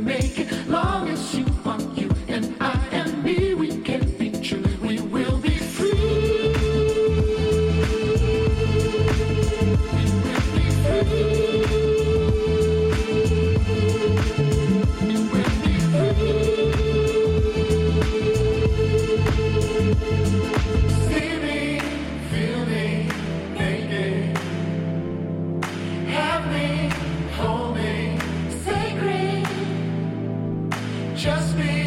make it. Long as you are you and I and me, we can be true. We will be free. We will be free. We will be free. See me, feel me, naked. Have me, hold me, sacred. Just be